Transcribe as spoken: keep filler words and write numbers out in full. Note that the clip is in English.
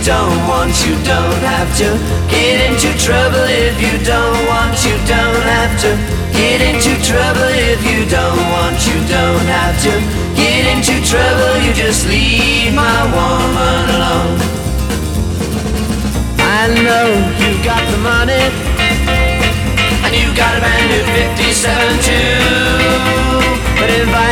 don't want, you don't have to get into trouble if you don't want, you don't have to get into trouble if you don't want, you don't have to get into trouble. You just leave my woman alone. I know you got the money, and you got a brand new fifty-seven too, but if I